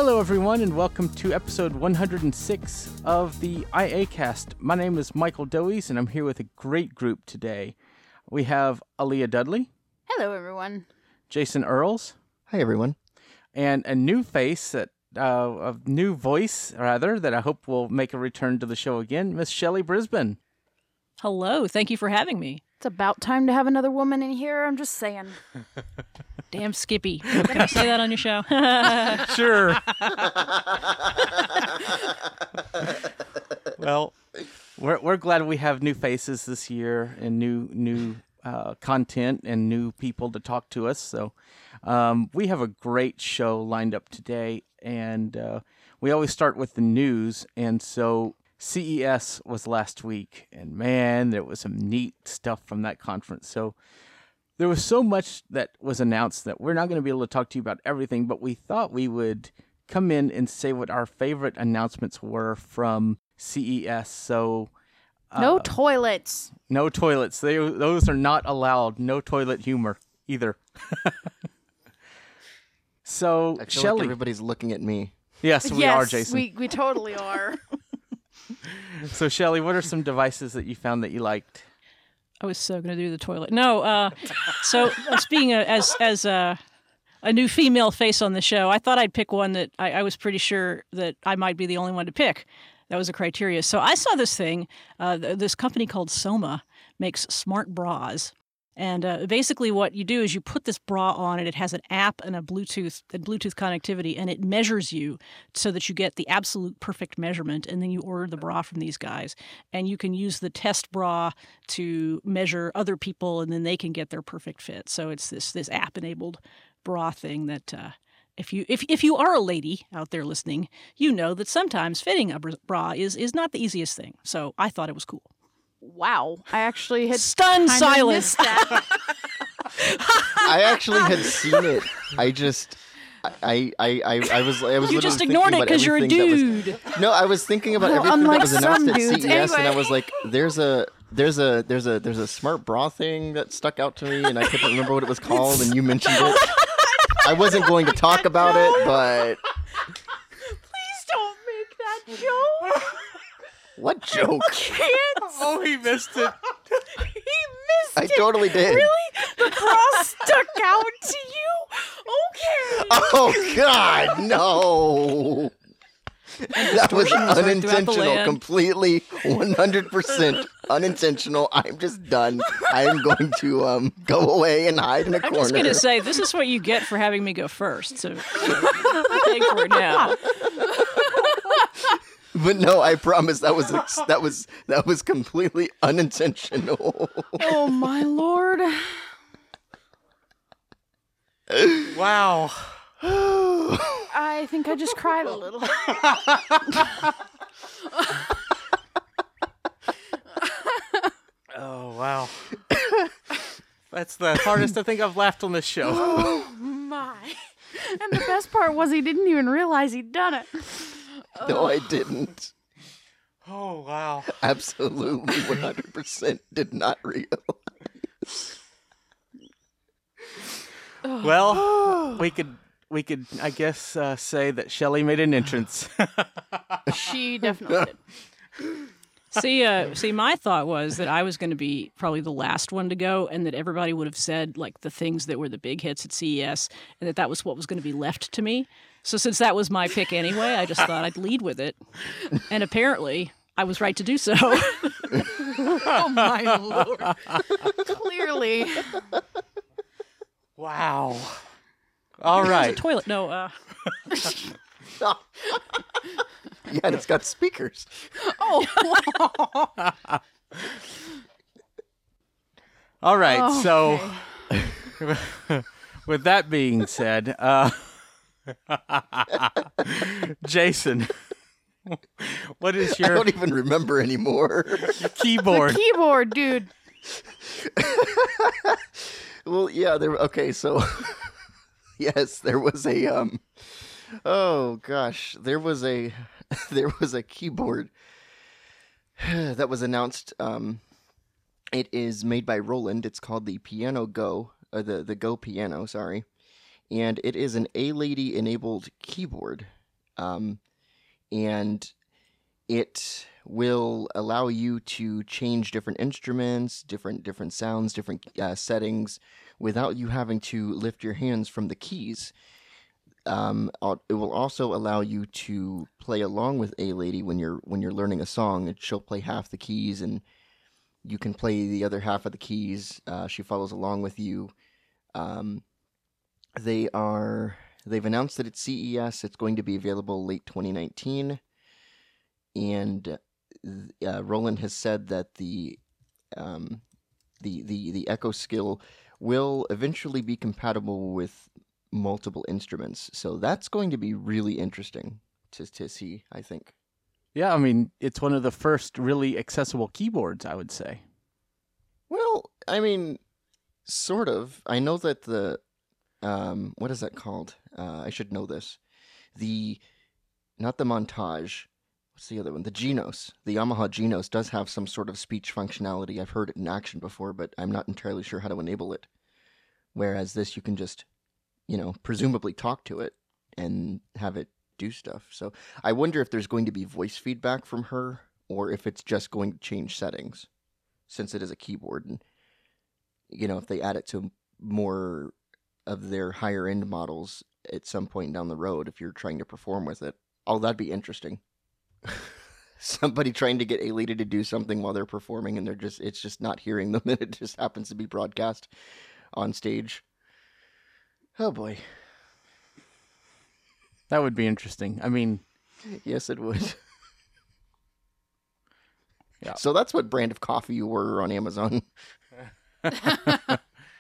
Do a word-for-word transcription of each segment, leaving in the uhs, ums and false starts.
Hello, everyone, and welcome to episode one hundred six of the I A Cast. My name is Michael Dowies, and I'm here with a great group today. We have Aaliyah Dudley. Hello, everyone. Jason Earls. Hi, everyone. And a new face, that uh, a new voice, rather, that I hope will make a return to the show again, Miss Shelley Brisbane. Hello, thank you for having me. It's about time to have another woman in here, I'm just saying. Damn Skippy. Can I say that on your show? Sure. Well, we're we're glad we have new faces this year and new new uh, content and new people to talk to us. So um, we have a great show lined up today, and uh, we always start with the news. And so C E S was last week, and man, there was some neat stuff from that conference. So there was so much that was announced that we're not going to be able to talk to you about everything, but we thought we would come in and say what our favorite announcements were from C E S. So uh, No toilets. no toilets. They, those are not allowed. No toilet humor either. So, I feel Shelley. like everybody's looking at me. Yes, we yes, are, Jason. we we totally are. So, Shelley, what are some devices that you found that you liked? I was so going to do the toilet. No, uh, so as being a, as as a, a new female face on the show, I thought I'd pick one that I, I was pretty sure that I might be the only one to pick. That was a criteria. So I saw this thing. Uh, th- this company called Soma makes smart bras. And uh, basically what you do is you put this bra on, and it has an app and a Bluetooth and Bluetooth connectivity, and it measures you so that you get the absolute perfect measurement, and then you order the bra from these guys. And you can use the test bra to measure other people, and then they can get their perfect fit. So it's this this app-enabled bra thing that uh, if you if if you are a lady out there listening, you know that sometimes fitting a bra is is not the easiest thing. So I thought it was cool. Wow. I actually had Stunned kinda silence. missed that. I actually had seen it. I just, I, I, I, I was, I was. You literally just thinking ignored it about because you're a everything that dude. Was, no, I was thinking about Well, everything that unlike was announced some at dudes, C E S, and I anyway. was like, "There's a, there's a, there's a, there's a smart bra thing that stuck out to me, and I couldn't remember what it was called, and you mentioned it. I wasn't going to talk about it, but Please don't make that joke. what joke? Can't. Oh, he missed it. He missed I it. totally did. Really? The bra stuck out to you? Okay. Oh God, no! That was distortion was right throughout the unintentional, land. completely, one hundred percent unintentional. I'm just done. I am going to um go away and hide in a I'm corner. just going to say, this is what you get for having me go first. So I'm paying for it now. But no, I promise that was ex- that was that was completely unintentional. Oh, my Lord. Wow. I think I just cried a little. Oh, wow. That's the hardest I think I've laughed on this show. Oh, my. And the best part was he didn't even realize he'd done it. No, I didn't. Oh, wow. Absolutely, one hundred percent did not realize. Well, we could, we could, I guess, uh, say that Shelley made an entrance. She definitely did. See, uh, see, my thought was that I was going to be probably the last one to go, and that everybody would have said like the things that were the big hits at C E S, and that that was what was going to be left to me. So since that was my pick anyway, I just thought I'd lead with it, and apparently I was right to do so. Oh, my Lord. Clearly. Wow. All There's a right. toilet. No, uh, Yeah, and it's got speakers. Oh. All right. Okay. So, with that being said, uh, Jason, what is I your don't even remember anymore. keyboard? The keyboard, dude. Well, yeah, there. Okay, so yes, there was a um. Oh gosh, there was a there was a keyboard that was announced. Um, it is made by Roland. It's called the Piano Go, uh, the the Go Piano. Sorry, and it is an A-Lady enabled keyboard. um, and it will allow you to change different instruments, different different sounds, different uh, settings, without you having to lift your hands from the keys. Um, it will also allow you to play along with A-Lady when you're when you're learning a song, and she'll play half the keys, and you can play the other half of the keys. Uh, she follows along with you. Um, they are they've announced that at C E S it's going to be available late twenty nineteen, and uh, Roland has said that the um, the the the Echo skill will eventually be compatible with multiple instruments. So that's going to be really interesting to to see, I think. Yeah, I mean, it's one of the first really accessible keyboards, I would say. Well, I mean, sort of. I know that the, um, what is that called? Uh, I should know this. The, not the Montage, what's the other one? The Genos. The Yamaha Genos does have some sort of speech functionality. I've heard it in action before, but I'm not entirely sure how to enable it. Whereas this, you can just, you know, presumably talk to it and have it do stuff. So I wonder if there's going to be voice feedback from her, or if it's just going to change settings, since it is a keyboard. And, you know, if they add it to more of their higher end models at some point down the road, if you're trying to perform with it, oh, that'd be interesting. Somebody trying to get A-Lady to do something while they're performing, and they're just, it's just not hearing them, and it just happens to be broadcast on stage. Oh boy. That would be interesting. I mean, yes, it would. Yeah. So that's what brand of coffee you order on Amazon. uh,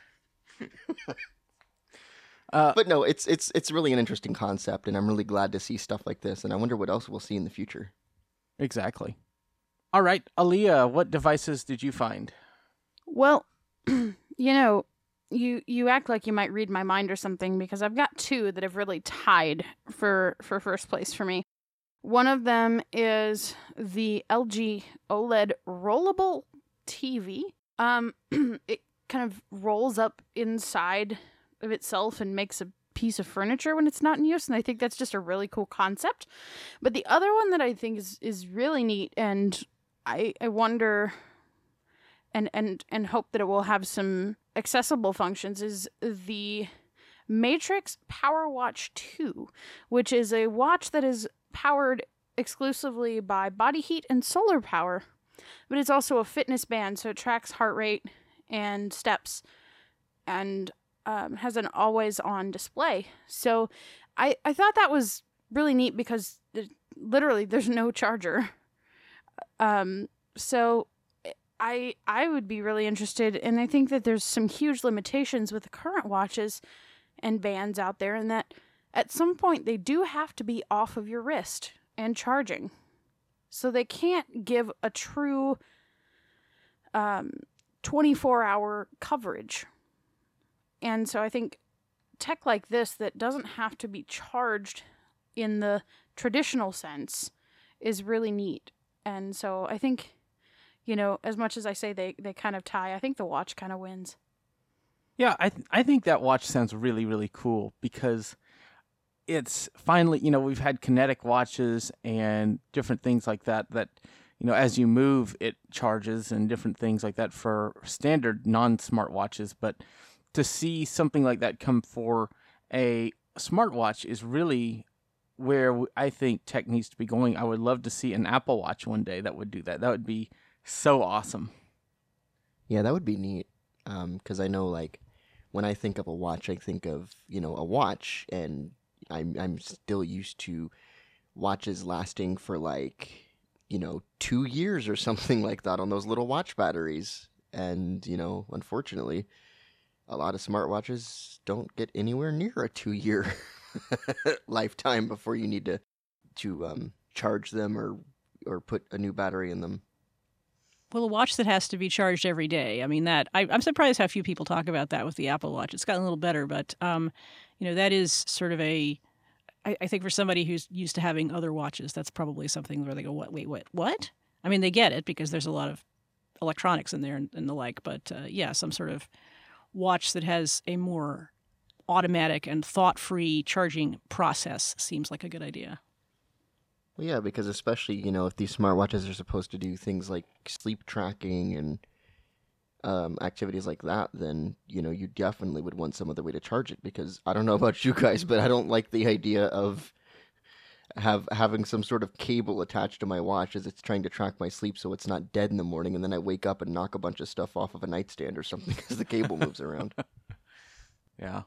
but no, it's it's it's really an interesting concept, and I'm really glad to see stuff like this. And I wonder what else we'll see in the future. Exactly. All right, Aaliyah, what devices did you find? Well, you know, you you act like you might read my mind or something, because I've got two that have really tied for for first place for me. One of them is the L G OLED rollable T V. Um, it kind of rolls up inside of itself and makes a piece of furniture when it's not in use, and I think that's just a really cool concept. But the other one that I think is is really neat, and I I wonder and and and hope that it will have some accessible functions, is the Matrix Power Watch two, which is a watch that is powered exclusively by body heat and solar power, but it's also a fitness band, so it tracks heart rate and steps, and um, has an always-on display. So I, I thought that was really neat, because it, literally there's no charger. Um, so I I would be really interested, and I think that there's some huge limitations with the current watches and bands out there, and that at some point they do have to be off of your wrist and charging. So they can't give a true um, twenty-four hour coverage. And so I think tech like this that doesn't have to be charged in the traditional sense is really neat. And so I think, you know, as much as I say they, they kind of tie, I think the watch kind of wins. Yeah, I th- I think that watch sounds really, really cool, because it's finally, you know, we've had kinetic watches and different things like that, that, you know, as you move, it charges and different things like that for standard non-smart watches. But to see something like that come for a smartwatch is really where I think tech needs to be going. I would love to see an Apple Watch one day that would do that. That would be so awesome. Yeah, that would be neat. Um, 'cause I know, like, when I think of a watch, I think of, you know, a watch, and I'm I'm still used to watches lasting for, like, you know, two years or something like that on those little watch batteries. And, you know, unfortunately, a lot of smartwatches don't get anywhere near a two-year lifetime before you need to to um, charge them or or put a new battery in them. Well, a watch that has to be charged every day. I mean, that I, I'm surprised how few people talk about that with the Apple Watch. It's gotten a little better, but um, you know, that is sort of a. I, I think for somebody who's used to having other watches, that's probably something where they go, "What? Wait, what? What?" I mean, they get it because there's a lot of electronics in there and, and the like. But uh, yeah, some sort of watch that has a more automatic and thought-free charging process seems like a good idea. Well, yeah, because especially, you know, if these smartwatches are supposed to do things like sleep tracking and um, activities like that, then, you know, you definitely would want some other way to charge it. Because I don't know about you guys, but I don't like the idea of have having some sort of cable attached to my watch as it's trying to track my sleep so it's not dead in the morning, and then I wake up and knock a bunch of stuff off of a nightstand or something because the cable moves around. Yeah.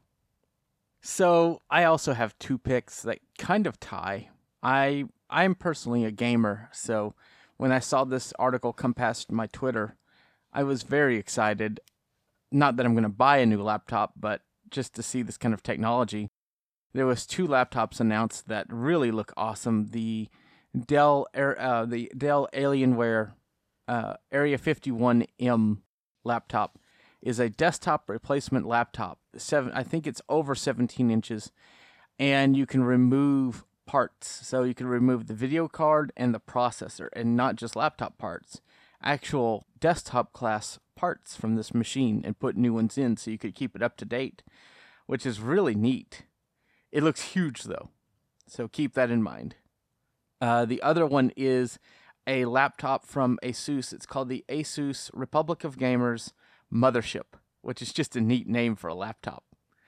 So I also have two picks that kind of tie. I I'm personally a gamer, so when I saw this article come past my Twitter, I was very excited. Not that I'm going to buy a new laptop, but just to see this kind of technology. There was two laptops announced that really look awesome. The Dell Air, uh, the Dell Alienware uh, Area fifty-one M laptop is a desktop replacement laptop. Seven, I think it's over seventeen inches, and you can remove parts. So you can remove the video card and the processor, and not just laptop parts, actual desktop class parts from this machine, and put new ones in so you could keep it up to date, which is really neat. It looks huge, though, so keep that in mind. Uh, the other one is a laptop from Asus. It's called the Asus Republic of Gamers Mothership, which is just a neat name for a laptop.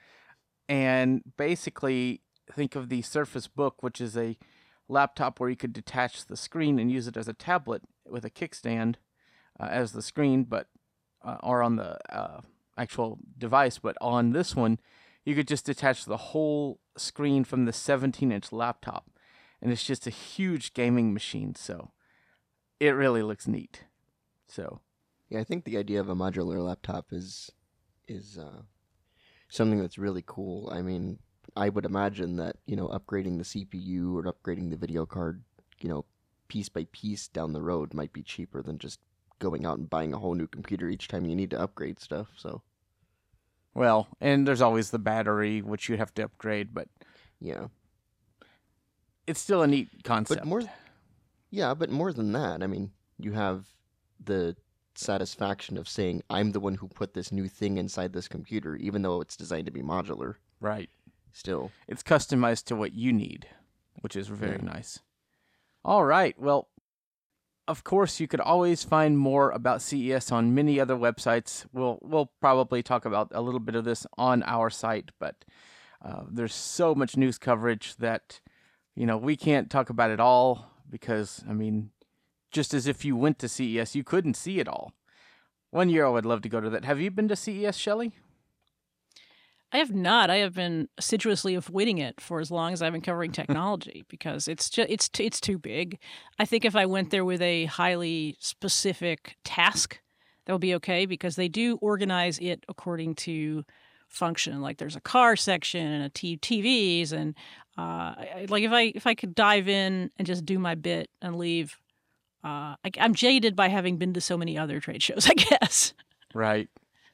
And basically, think of the Surface Book, which is a laptop where you could detach the screen and use it as a tablet with a kickstand uh, as the screen, but uh, or on the uh, actual device. But on this one, you could just detach the whole screen from the seventeen-inch laptop, and it's just a huge gaming machine, so it really looks neat. So, yeah, I think the idea of a modular laptop is is uh, something that's really cool. I mean, I would imagine that, you know, upgrading the C P U or upgrading the video card, you know, piece by piece down the road might be cheaper than just going out and buying a whole new computer each time you need to upgrade stuff, so... Well, and there's always the battery, which you'd have to upgrade, but yeah, it's still a neat concept. But more, yeah, but more than that, I mean, you have the satisfaction of saying, I'm the one who put this new thing inside this computer, even though it's designed to be modular. Right. Still. It's customized to what you need, which is very yeah. nice. All right, well, of course, you could always find more about C E S on many other websites. We'll we'll probably talk about a little bit of this on our site, but uh, there's so much news coverage that, you know, we can't talk about it all because, I mean, just as if you went to C E S, you couldn't see it all. One year I would love to go to that. Have you been to C E S, Shelley? I have not. I have been assiduously avoiding it for as long as I've been covering technology because it's just it's t- it's too big. I think if I went there with a highly specific task, that would be okay because they do organize it according to function. Like there's a car section and a t- TVs, and uh, I, like if I if I could dive in and just do my bit and leave, uh, I, I'm jaded by having been to so many other trade shows, I guess. Right.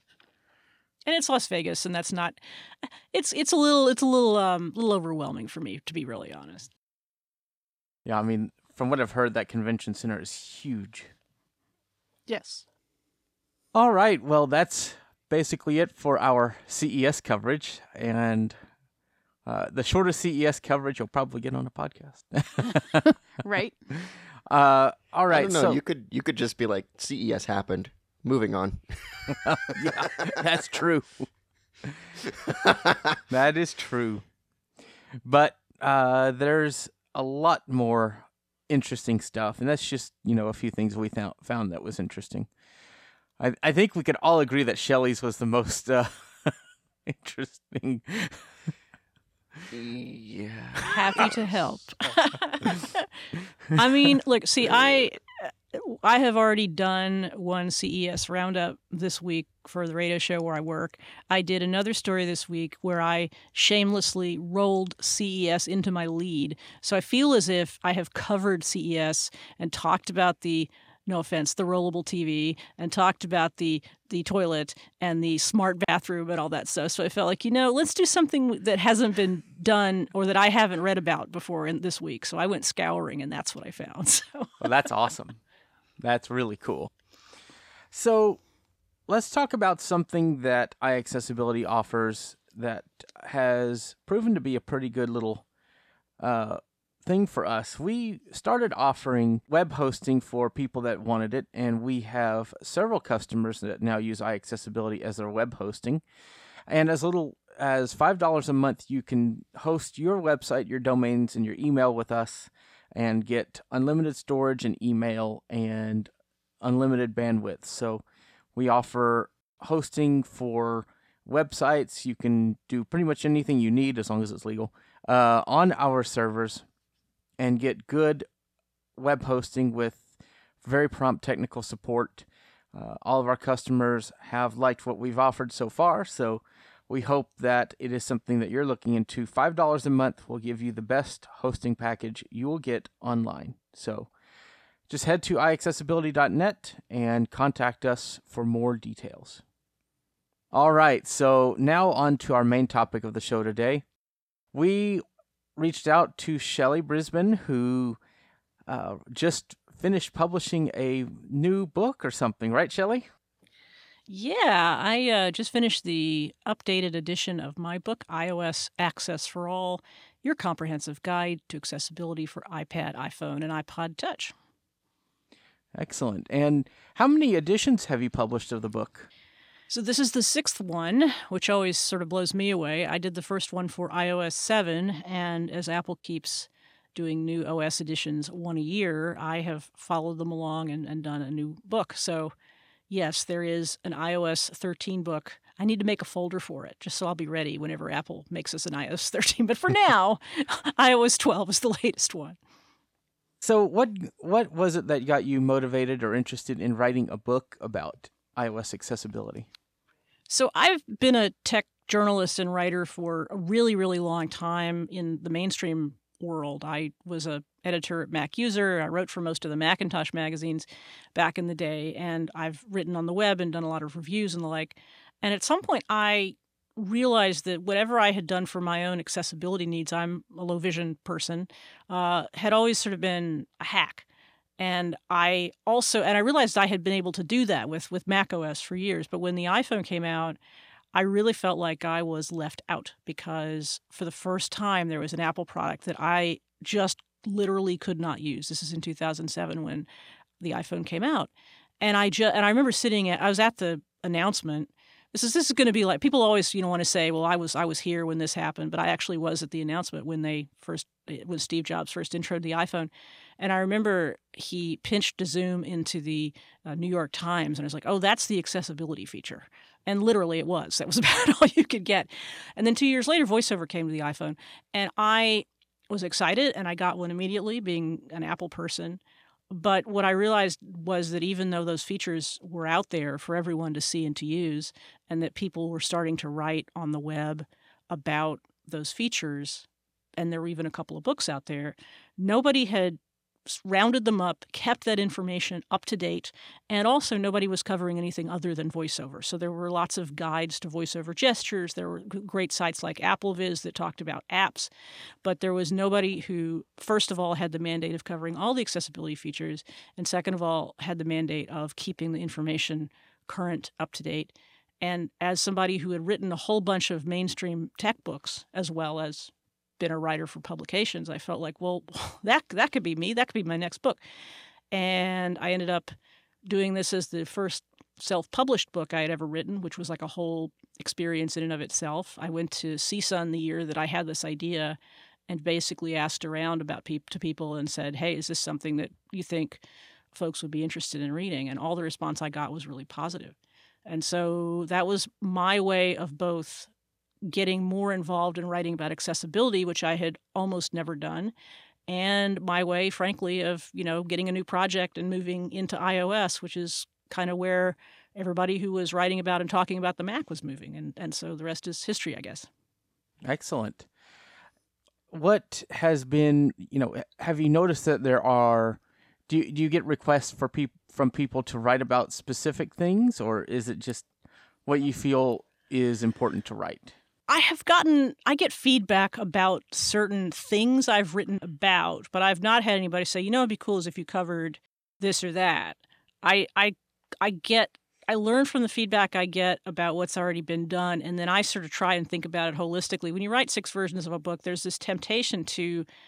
And it's Las Vegas, and that's not. It's it's a little it's a little um little overwhelming for me, to be really honest. Yeah, I mean, from what I've heard, that convention center is huge. Yes. All right, well, that's basically it for our C E S coverage, and uh, the shortest C E S coverage you'll probably get on a podcast. Right. Uh, all right. I don't know. So You could you could just be like, C E S happened. Moving on. yeah, that's true. That is true. But uh, there's a lot more interesting stuff, and that's just, you know, a few things we found found that was interesting. I I think we could all agree that Shelley's was the most uh, interesting. Yeah. Happy to help. I mean, look, see, I I have already done one C E S roundup this week for the radio show where I work. I did another story this week where I shamelessly rolled C E S into my lead. So I feel as if I have covered C E S and talked about the, no offense, the rollable T V, and talked about the the toilet and the smart bathroom and all that stuff. So I felt like, you know, let's do something that hasn't been done or that I haven't read about before in this week. So I went scouring, and that's what I found. So. Well, that's awesome. That's really cool. So let's talk about something that iAccessibility offers that has proven to be a pretty good little uh, thing for us. We started offering web hosting for people that wanted it, and we have several customers that now use iAccessibility as their web hosting. And as little as five dollars a month, you can host your website, your domains, and your email with us and get unlimited storage and email and unlimited bandwidth. So we offer hosting for websites. You can do pretty much anything you need as long as it's legal uh, on our servers and get good web hosting with very prompt technical support. Uh, all of our customers have liked what we've offered so far, so we hope that it is something that you're looking into. five dollars a month will give you the best hosting package you will get online. So just head to i accessibility dot net and contact us for more details. All right, so now on to our main topic of the show today. We reached out to Shelley Brisbane, who uh, just finished publishing a new book or something, right, Shelley? Yeah, I uh, just finished the updated edition of my book, iOS Access for All, Your Comprehensive Guide to Accessibility for iPad, iPhone, and iPod Touch. Excellent. And how many editions have you published of the book? So this is the sixth one, which always sort of blows me away. I did the first one for iOS seven, and as Apple keeps doing new O S editions one a year, I have followed them along and, and done a new book. So yes, there is an iOS thirteen book. I need to make a folder for it, just so I'll be ready whenever Apple makes us an iOS thirteen. But for now, iOS twelve is the latest one. So what what was it that got you motivated or interested in writing a book about iOS accessibility? So I've been a tech journalist and writer for a really, really long time in the mainstream world. I was a editor at Mac User. I wrote for most of the Macintosh magazines back in the day, and I've written on the web and done a lot of reviews and the like. And at some point, I realized that whatever I had done for my own accessibility needs, I'm a low vision person, uh, had always sort of been a hack. And I also, and I realized I had been able to do that with, with macOS for years. But when the iPhone came out, I really felt like I was left out because for the first time, there was an Apple product that I just literally could not use. This is in two thousand seven when the iPhone came out. And I just, and I remember sitting at, I was at the announcement. This is, this is going to be like, people always, you know, want to say, well, I was, I was here when this happened, but I actually was at the announcement when they first, when Steve Jobs first introed the iPhone. And I remember he pinched to zoom into the uh, New York Times, and I was like, oh, that's the accessibility feature. And literally it was. That was about all you could get. And then two years later, VoiceOver came to the iPhone. And I was excited, and I got one immediately, being an Apple person. But what I realized was that even though those features were out there for everyone to see and to use, and that people were starting to write on the web about those features, and there were even a couple of books out there, nobody had rounded them up, kept that information up to date, and also nobody was covering anything other than VoiceOver. So there were lots of guides to VoiceOver gestures. There were great sites like AppleViz that talked about apps, but there was nobody who, first of all, had the mandate of covering all the accessibility features, and second of all, had the mandate of keeping the information current, up to date. And as somebody who had written a whole bunch of mainstream tech books, as well as been a writer for publications, I felt like, well, that that could be me. That could be my next book. And I ended up doing this as the first self-published book I had ever written, which was like a whole experience in and of itself. I went to C S U N the year that I had this idea and basically asked around about pe- to people and said, hey, is this something that you think folks would be interested in reading? And all the response I got was really positive. And so that was my way of both getting more involved in writing about accessibility, which I had almost never done, and my way, frankly, of, you know, getting a new project and moving into iOS, which is kind of where everybody who was writing about and talking about the Mac was moving. And, and so the rest is history, I guess. Excellent. What has been, you know, have you noticed that there are, do you, do you get requests for peop, from people to write about specific things, or is it just what you feel is important to write? I have gotten, I get feedback about certain things I've written about, but I've not had anybody say, you know, it'd be cool as if you covered this or that. I, I, I get, I learn from the feedback I get about what's already been done, and then I sort of try and think about it holistically. When you write six versions of a book, there's this temptation to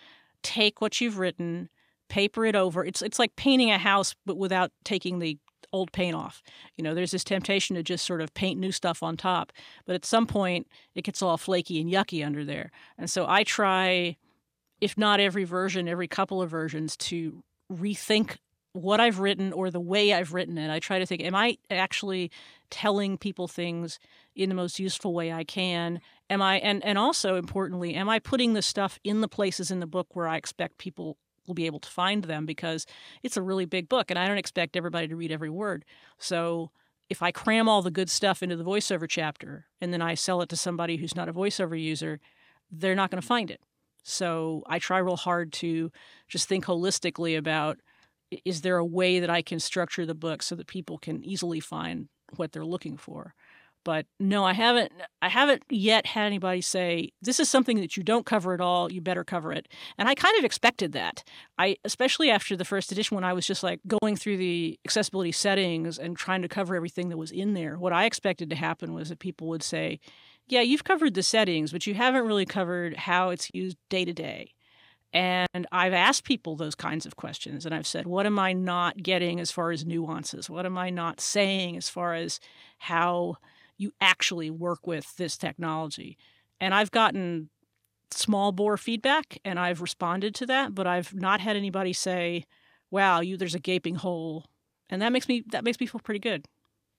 take what you've written, paper it over. It's it's like painting a house, but without taking the old paint off. You know, there's this temptation to just sort of paint new stuff on top, but at some point it gets all flaky and yucky under there. And so I try, if not every version, every couple of versions, to rethink what I've written or the way I've written it. I try to think, am I actually telling people things in the most useful way I can? Am I, and, and also importantly, am I putting the stuff in the places in the book where I expect people will be able to find them? Because it's a really big book and I don't expect everybody to read every word. So if I cram all the good stuff into the voiceover chapter and then I sell it to somebody who's not a voiceover user, they're not going to find it. So I try real hard to just think holistically about, is there a way that I can structure the book so that people can easily find what they're looking for? But no, I haven't I haven't yet had anybody say, this is something that you don't cover at all, you better cover it. And I kind of expected that. I especially after the first edition, when I was just like going through the accessibility settings and trying to cover everything that was in there, what I expected to happen was that people would say, yeah, you've covered the settings, but you haven't really covered how it's used day to day. And I've asked people those kinds of questions, and I've said, what am I not getting as far as nuances? What am I not saying as far as how you actually work with this technology? And I've gotten small bore feedback, and I've responded to that, but I've not had anybody say, wow, you there's a gaping hole. And that makes me that makes me feel pretty good.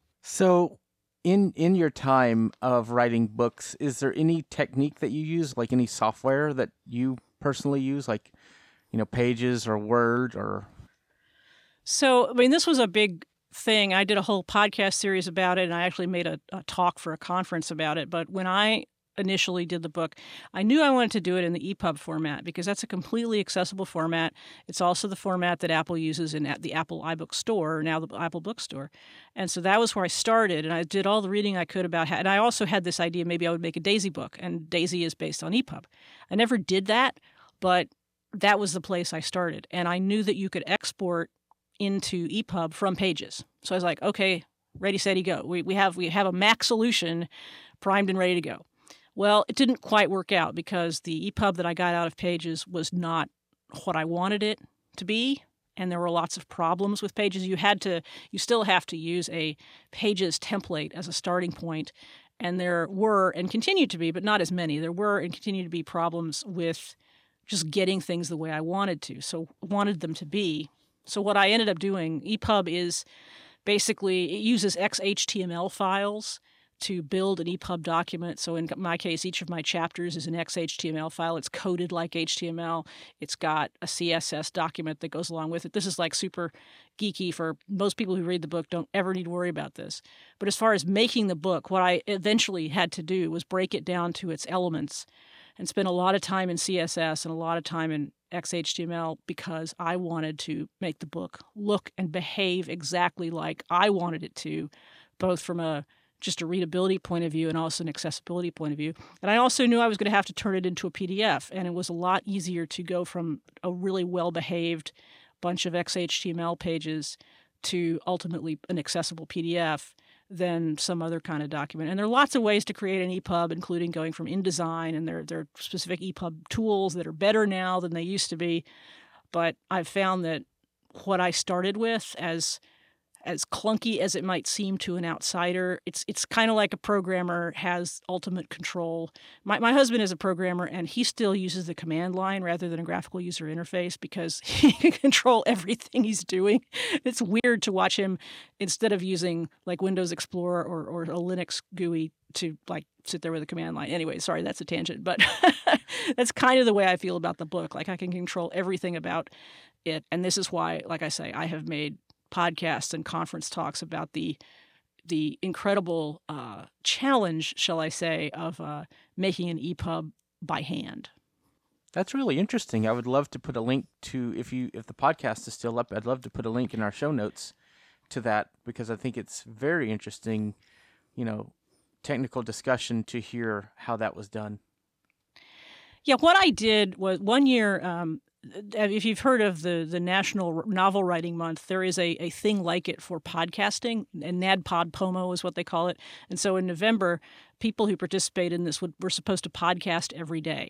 So in in your time of writing books, is there any technique that you use, like any software that you personally use, like, you know, Pages or Word or? So, I mean, this was a big thing. I did a whole podcast series about it, and I actually made a, a talk for a conference about it. But when I initially did the book, I knew I wanted to do it in the E P U B format because that's a completely accessible format. It's also the format that Apple uses in the Apple iBook Store, now the Apple Bookstore. And so that was where I started, and I did all the reading I could about how, and I also had this idea maybe I would make a Daisy book, and Daisy is based on E P U B. I never did that, but that was the place I started. And I knew that you could export into E P U B from Pages. So I was like, okay, ready, steady, go. We we have we have a Mac solution primed and ready to go. Well, it didn't quite work out because the E P U B that I got out of Pages was not what I wanted it to be, and there were lots of problems with Pages. You had to, you still have to use a Pages template as a starting point, and there were and continue to be, but not as many. There were and continue to be problems with just getting things the way I wanted to, so wanted them to be. So what I ended up doing, E P U B is basically it uses X H T M L files to build an E P U B document. So in my case, each of my chapters is an X H T M L file. It's coded like H T M L. It's got a C S S document that goes along with it. This is like super geeky for most people who read the book. Don't ever need to worry about this. But as far as making the book, what I eventually had to do was break it down to its elements and spend a lot of time in C S S and a lot of time in X H T M L because I wanted to make the book look and behave exactly like I wanted it to, both from a just a readability point of view and also an accessibility point of view. And I also knew I was going to have to turn it into a P D F, and it was a lot easier to go from a really well-behaved bunch of X H T M L pages to ultimately an accessible P D F than some other kind of document. And there are lots of ways to create an E P U B, including going from InDesign, and there, there are specific E P U B tools that are better now than they used to be. But I've found that what I started with, as as clunky as it might seem to an outsider, it's it's kind of like a programmer has ultimate control. My my husband is a programmer, and he still uses the command line rather than a graphical user interface because he can control everything he's doing. It's weird to watch him, instead of using like Windows Explorer or, or a Linux G U I, to like sit there with a command line. Anyway, sorry, that's a tangent, but that's kind of the way I feel about the book. Like I can control everything about it, and this is why, like I say, I have made podcasts and conference talks about the the incredible uh, challenge, shall I say, of uh, making an E P U B by hand. That's really interesting. I would love to put a link to, if you if the podcast is still up, I'd love to put a link in our show notes to that, because I think it's very interesting, you know, technical discussion to hear how that was done. Yeah, what I did was one year, um, if you've heard of the, the National Novel Writing Month, there is a, a thing like it for podcasting, and NADPOD-POMO is what they call it. And so in November, people who participate in this would, were supposed to podcast every day.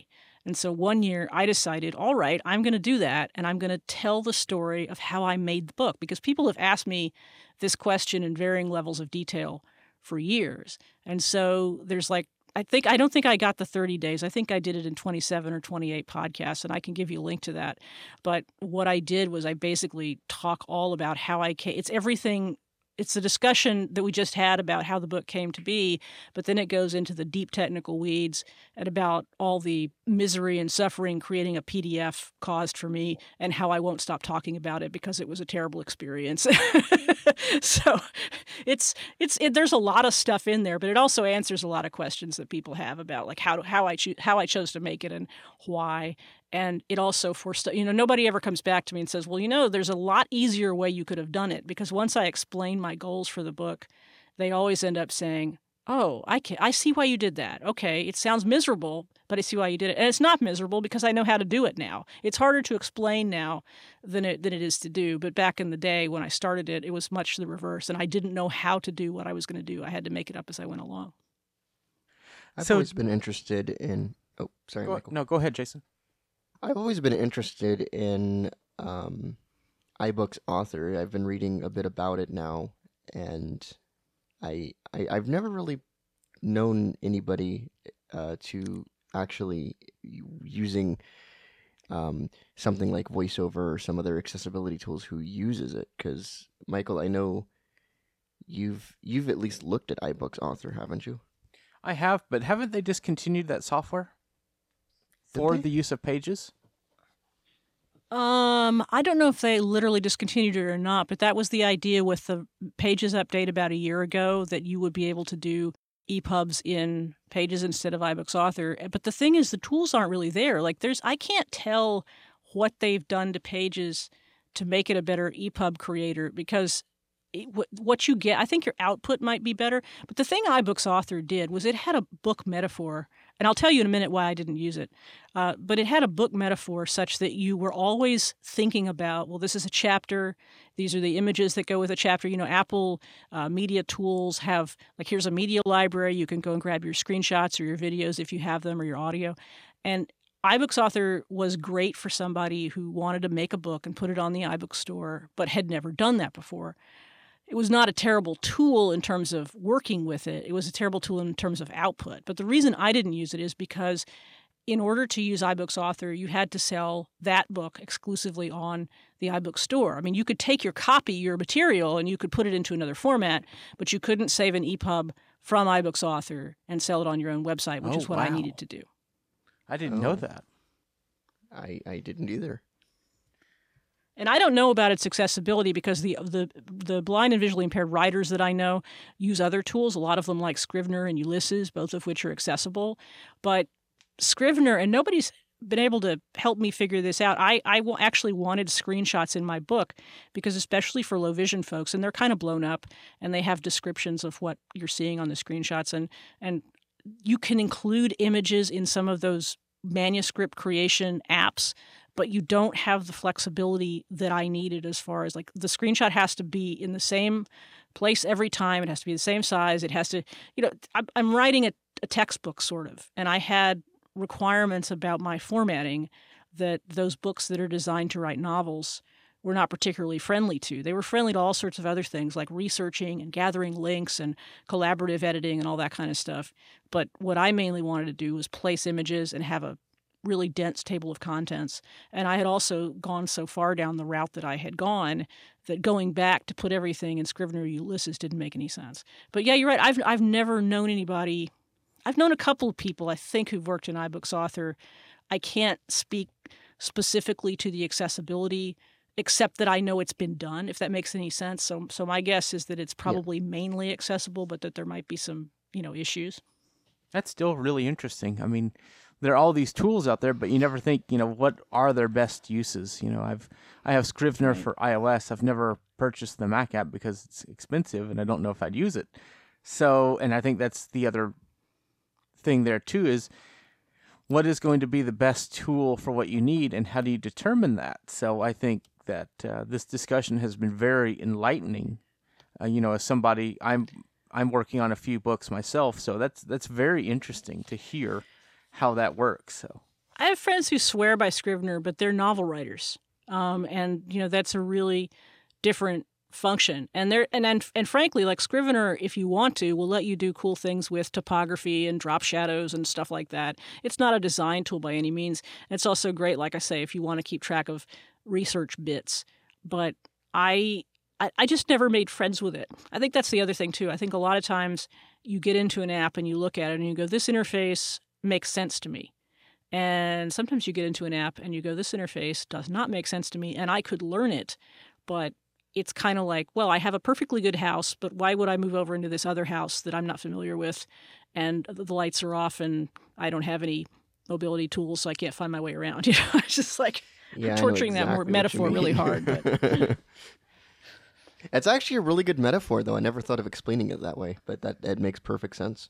And so one year I decided, all right, I'm going to do that. And I'm going to tell the story of how I made the book, because people have asked me this question in varying levels of detail for years. And so there's like, I think, I don't think I got the thirty days. I think I did it in twenty-seven or twenty-eight podcasts, and I can give you a link to that. But what I did was I basically talk all about how I came. It's everything. It's a discussion that we just had about how the book came to be, but then it goes into the deep technical weeds and about all the misery and suffering creating a P D F caused for me, and how I won't stop talking about it because it was a terrible experience. So it's it's it, there's a lot of stuff in there, but it also answers a lot of questions that people have about like how how I cho- how I chose to make it and why. And it also forced, you know, nobody ever comes back to me and says, well, you know, there's a lot easier way you could have done it. Because once I explain my goals for the book, they always end up saying, oh, I can, I see why you did that. Okay, it sounds miserable, but I see why you did it. And it's not miserable because I know how to do it now. It's harder to explain now than it, than it is to do. But back in the day when I started it, it was much the reverse. And I didn't know how to do what I was going to do. I had to make it up as I went along. I've So- always been interested in. Oh, sorry, Go, Michael. no, go ahead, Jason. I've always been interested in um, iBooks Author. I've been reading a bit about it now, and I, I I've never really known anybody uh, to actually using um, something like VoiceOver or some other accessibility tools who uses it. Because Michael, I know you've you've at least looked at iBooks Author, haven't you? I have, but haven't they discontinued that software for they? the use of Pages? Um, I don't know if they literally discontinued it or not, but that was the idea with the Pages update about a year ago, that you would be able to do E P U Bs in Pages instead of iBooks Author. But the thing is, the tools aren't really there. Like, there's, I can't tell what they've done to Pages to make it a better E P U B creator, because it, what, what you get, I think your output might be better. But the thing iBooks Author did was it had a book metaphor. And I'll tell you in a minute why I didn't use it. Uh, but it had a book metaphor such that you were always thinking about, well, this is a chapter. These are the images that go with a chapter. You know, Apple uh, media tools have, like, here's a media library. You can go and grab your screenshots or your videos if you have them, or your audio. And iBooks Author was great for somebody who wanted to make a book and put it on the iBook store, but had never done that before. It was not a terrible tool in terms of working with it. It was a terrible tool in terms of output. But the reason I didn't use it is because in order to use iBooks Author, you had to sell that book exclusively on the iBook store. I mean, you could take your copy, your material, and you could put it into another format, but you couldn't save an E P U B from iBooks Author and sell it on your own website, which Oh, is what I wow. needed to do. I didn't Oh. know that. I, I didn't either. And I don't know about its accessibility because the the the blind and visually impaired writers that I know use other tools, a lot of them like Scrivener and Ulysses, both of which are accessible. But Scrivener, and nobody's been able to help me figure this out. I, I actually wanted screenshots in my book because, especially for low vision folks, and they're kind of blown up, and they have descriptions of what you're seeing on the screenshots. And, and you can include images in some of those manuscript creation apps, but you don't have the flexibility that I needed as far as, like, the screenshot has to be in the same place every time. It has to be the same size. It has to, you know, I'm, I'm writing a, a textbook sort of, and I had requirements about my formatting that those books that are designed to write novels were not particularly friendly to. They were friendly to all sorts of other things like researching and gathering links and collaborative editing and all that kind of stuff. But what I mainly wanted to do was place images and have a really dense table of contents. And I had also gone so far down the route that I had gone that going back to put everything in Scrivener or Ulysses didn't make any sense. But yeah, you're right. I've I've never known anybody. I've known a couple of people, I think, who've worked in iBooks Author. I can't speak specifically to the accessibility, except that I know it's been done, if that makes any sense. So so my guess is that it's probably yeah. mainly accessible, but that there might be some, you know, issues. That's still really interesting. I mean, there are all these tools out there, but you never think, you know, what are their best uses? You know, I've I have Scrivener right. for iOS. I've never purchased the Mac app because it's expensive, and I don't know if I'd use it. So, and I think that's the other thing there too, is what is going to be the best tool for what you need, and how do you determine that? So I think that uh, this discussion has been very enlightening. Uh, you know, as somebody, I'm I'm working on a few books myself, so that's that's very interesting to hear how that works. So I have friends who swear by Scrivener, but they're novel writers. Um, and, you know, that's a really different function. And they're and, and and frankly, like Scrivener, if you want to, will let you do cool things with topography and drop shadows and stuff like that. It's not a design tool by any means. And it's also great, like I say, if you want to keep track of research bits. But I, I I just never made friends with it. I think that's the other thing too. I think a lot of times you get into an app and you look at it and you go, this interface makes sense to me. And sometimes you get into an app and you go, this interface does not make sense to me, and I could learn it, but it's kind of like, well, I have a perfectly good house, but why would I move over into this other house that I'm not familiar with, and the lights are off, and I don't have any mobility tools, so I can't find my way around. You know, it's just like Yeah, I know torturing that exactly more what you metaphor really mean. hard. But It's actually a really good metaphor, though. I never thought of explaining it that way, but that it makes perfect sense.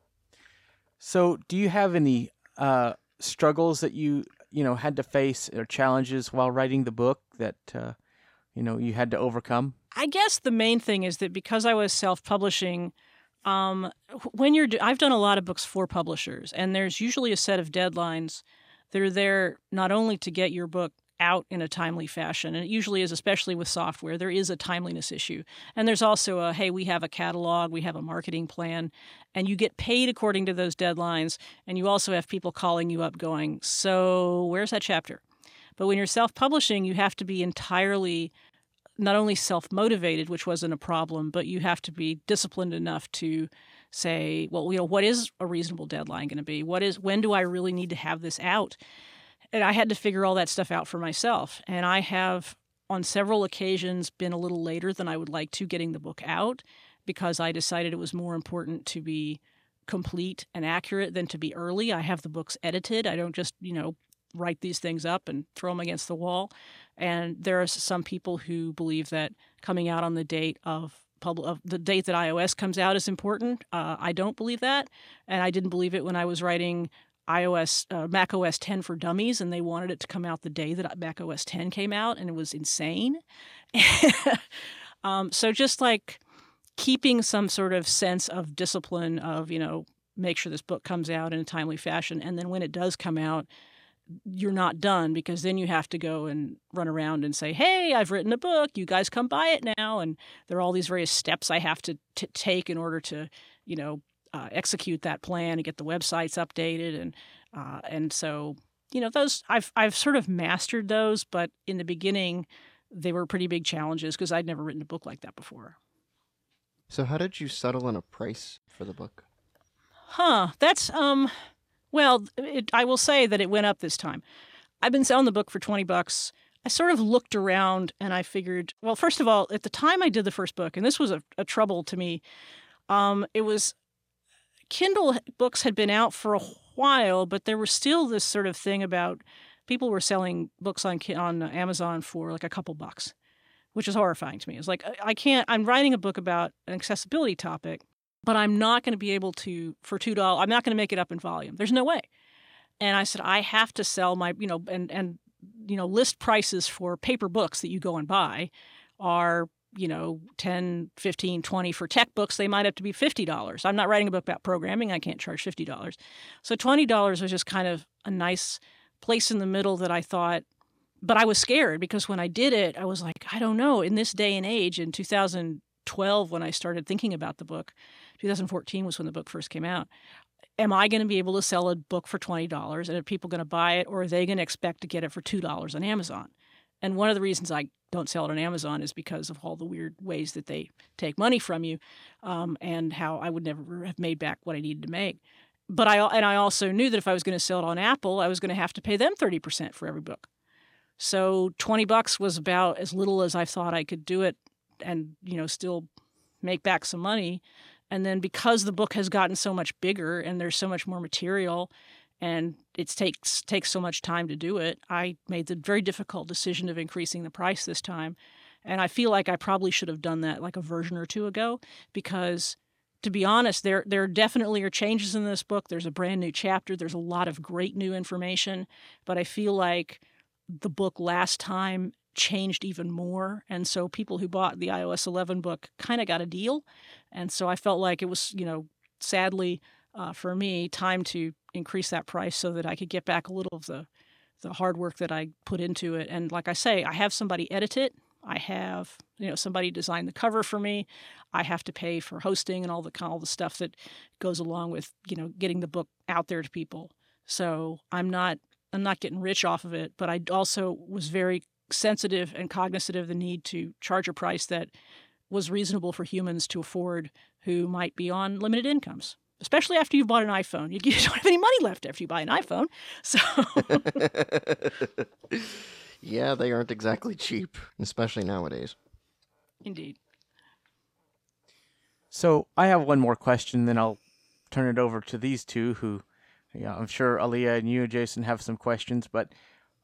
So, do you have any uh, struggles that you you know had to face or challenges while writing the book that uh, you know you had to overcome? I guess the main thing is that because I was self-publishing, um, when you're, do- I've done a lot of books for publishers, and there's usually a set of deadlines that are there not only to get your book out in a timely fashion, and it usually is, especially with software, there is a timeliness issue. And there's also a, hey, we have a catalog, we have a marketing plan, and you get paid according to those deadlines, and you also have people calling you up going, so where's that chapter? But when you're self-publishing, you have to be entirely not only self-motivated, which wasn't a problem, but you have to be disciplined enough to say, well, you know, what is a reasonable deadline going to be? What is, when do I really need to have this out? And I had to figure all that stuff out for myself. And I have, on several occasions, been a little later than I would like to getting the book out because I decided it was more important to be complete and accurate than to be early. I have the books edited. I don't just, you know, write these things up and throw them against the wall. And there are some people who believe that coming out on the date of pub- of the date that iOS comes out is important. Uh, I don't believe that, and I didn't believe it when I was writing iOS, uh, Mac O S ten for Dummies, and they wanted it to come out the day that Mac O S ten came out, and it was insane. um, so just like keeping some sort of sense of discipline of, you know, make sure this book comes out in a timely fashion, and then when it does come out, you're not done, because then you have to go and run around and say, hey, I've written a book, you guys come buy it now. And there are all these various steps I have to t- take in order to, you know, uh, execute that plan and get the websites updated. And uh, and so, you know, those I've I've sort of mastered those, but in the beginning, they were pretty big challenges because I'd never written a book like that before. So how did you settle on a price for the book? Huh, that's, um... Well, it, I will say that it went up this time. I've been selling the book for twenty bucks. I sort of looked around and I figured, well, first of all, at the time I did the first book, and this was a, a trouble to me, um, it was Kindle books had been out for a while, but there was still this sort of thing about people were selling books on on Amazon for like a couple bucks, which is horrifying to me. It's like, I can't, I'm writing a book about an accessibility topic, but I'm not going to be able to, for two dollars, I'm not going to make it up in volume. There's no way. And I said, I have to sell my, you know, and, and, you know, list prices for paper books that you go and buy are, you know, ten, fifteen, twenty. For tech books, they might have to be fifty dollars. I'm not writing a book about programming. I can't charge fifty dollars. So twenty dollars was just kind of a nice place in the middle that I thought, but I was scared because when I did it, I was like, I don't know, in this day and age, in two thousand twelve, when I started thinking about the book, two thousand fourteen was when the book first came out, am I going to be able to sell a book for twenty dollars, and are people going to buy it, or are they going to expect to get it for two dollars on Amazon? And one of the reasons I don't sell it on Amazon is because of all the weird ways that they take money from you, um, and how I would never have made back what I needed to make. But I and I also knew that if I was going to sell it on Apple, I was going to have to pay them thirty percent for every book. So twenty bucks was about as little as I thought I could do it, and, you know, still make back some money. And then because the book has gotten so much bigger and there's so much more material and it takes takes so much time to do it, I made the very difficult decision of increasing the price this time. And I feel like I probably should have done that like a version or two ago, because to be honest, there there definitely are changes in this book. There's a brand new chapter. There's a lot of great new information. But I feel like the book last time changed even more. And so people who bought the i O S eleven book kind of got a deal. And so I felt like it was, you know, sadly, uh, for me, time to increase that price so that I could get back a little of the the hard work that I put into it. And like I say, I have somebody edit it. I have, you know, somebody design the cover for me. I have to pay for hosting and all the all the stuff that goes along with, you know, getting the book out there to people. So I'm not I'm not getting rich off of it, but I also was very sensitive and cognizant of the need to charge a price that was reasonable for humans to afford who might be on limited incomes. Especially after you've bought an iPhone. You don't have any money left after you buy an iPhone. So yeah, they aren't exactly cheap, especially nowadays. Indeed. So I have one more question, then I'll turn it over to these two who, yeah, I'm sure Aaliyah and you, Jason, have some questions. But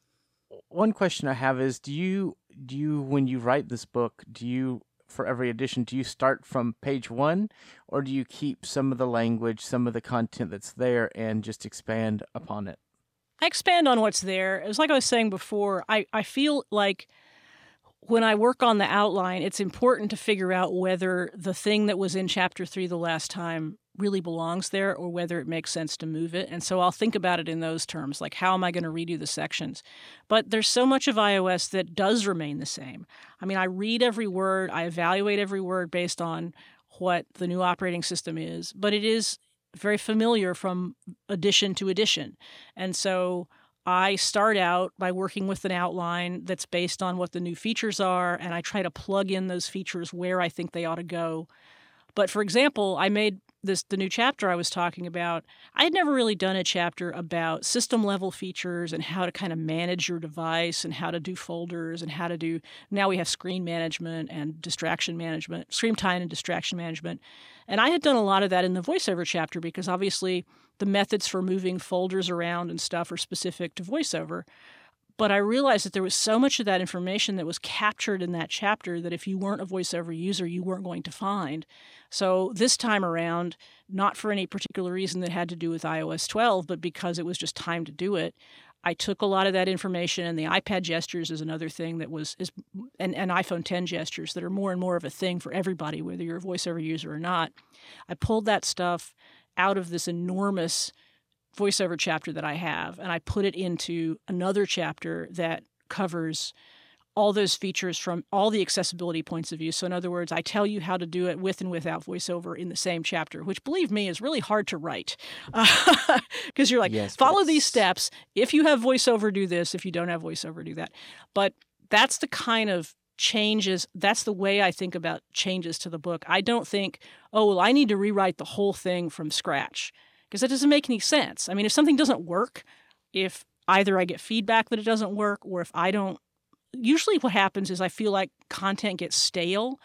one question I have is, do you, do you, when you write this book, do you, for every edition, do you start from page one, or do you keep some of the language, some of the content that's there, and just expand upon it? I expand on what's there. It's like I was saying before, I, I feel like when I work on the outline, it's important to figure out whether the thing that was in chapter three the last time really belongs there or whether it makes sense to move it. And so I'll think about it in those terms, like how am I going to redo the sections? But there's so much of iOS that does remain the same. I mean, I read every word, I evaluate every word based on what the new operating system is, but it is very familiar from edition to edition. And so I start out by working with an outline that's based on what the new features are, and I try to plug in those features where I think they ought to go. But for example, I made this the new chapter I was talking about. I had never really done a chapter about system level features and how to kind of manage your device and how to do folders and how to do, now we have screen management and distraction management, screen time and distraction management. And I had done a lot of that in the VoiceOver chapter because obviously the methods for moving folders around and stuff are specific to VoiceOver. But I realized that there was so much of that information that was captured in that chapter that if you weren't a VoiceOver user, you weren't going to find. So this time around, not for any particular reason that had to do with i O S twelve, but because it was just time to do it, I took a lot of that information, and the iPad gestures is another thing that was, is, and, and iPhone ten gestures that are more and more of a thing for everybody, whether you're a VoiceOver user or not. I pulled that stuff out of this enormous VoiceOver chapter that I have, and I put it into another chapter that covers all those features from all the accessibility points of view. So in other words, I tell you how to do it with and without VoiceOver in the same chapter, which, believe me, is really hard to write. Because uh, you're like, yes, follow these steps. If you have VoiceOver, do this. If you don't have VoiceOver, do that. But that's the kind of changes, that's the way I think about changes to the book. I don't think, oh, well, I need to rewrite the whole thing from scratch. Because that doesn't make any sense. I mean, if something doesn't work, if either I get feedback that it doesn't work, or if I don't, usually what happens is I feel like content gets stale.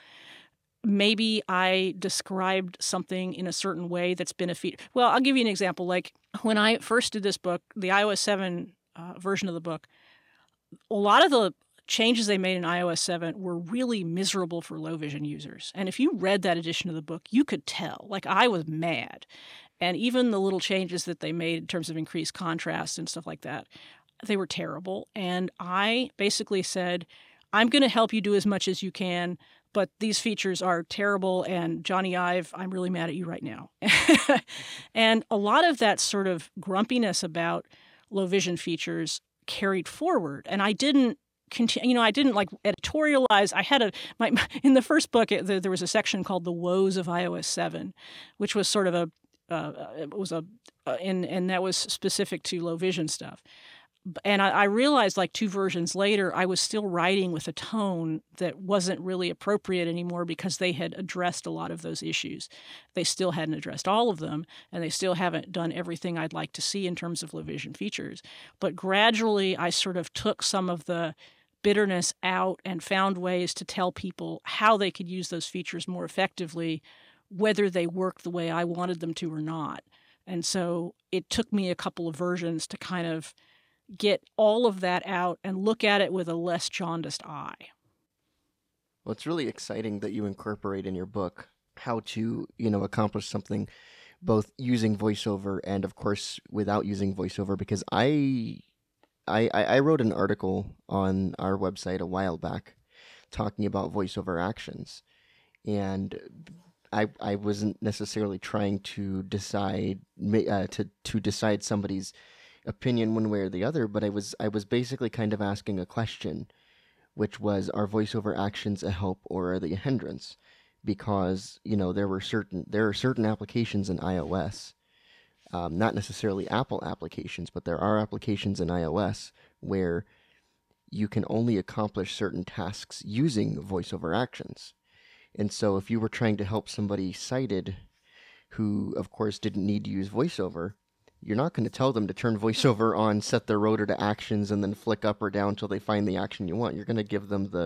Maybe I described something in a certain way that's been a feed. Well, I'll give you an example. Like when I first did this book, the i O S seven uh, version of the book, a lot of the changes they made in i O S seven were really miserable for low vision users. And if you read that edition of the book, you could tell. Like I was mad. And even the little changes that they made in terms of increased contrast and stuff like that, they were terrible. And I basically said, I'm going to help you do as much as you can, but these features are terrible. And Johnny Ive, I'm really mad at you right now. And a lot of that sort of grumpiness about low vision features carried forward. And I didn't continue, you know, I didn't like editorialize. I had a, my, in the first book, it, there was a section called The Woes of i O S seven, which was sort of a, Uh, it was a, uh, and and that was specific to low vision stuff. And I, I realized like two versions later, I was still writing with a tone that wasn't really appropriate anymore because they had addressed a lot of those issues. They still hadn't addressed all of them, and they still haven't done everything I'd like to see in terms of low vision features. But gradually, I sort of took some of the bitterness out and found ways to tell people how they could use those features more effectively, whether they worked the way I wanted them to or not. And so it took me a couple of versions to kind of get all of that out and look at it with a less jaundiced eye. Well, it's really exciting that you incorporate in your book how to, you know, accomplish something both using VoiceOver and, of course, without using VoiceOver, because I, I, I wrote an article on our website a while back talking about VoiceOver actions. And I I wasn't necessarily trying to decide uh, to to decide somebody's opinion one way or the other, but I was I was basically kind of asking a question, which was, are voiceover actions a help or are they a hindrance? Because, you know, there were certain there are certain applications in iOS, um, not necessarily Apple applications, but there are applications in iOS where you can only accomplish certain tasks using voiceover actions. And so if you were trying to help somebody sighted who, of course, didn't need to use voiceover, you're not going to tell them to turn voiceover on, set their rotor to actions, and then flick up or down until they find the action you want. You're going to give them the,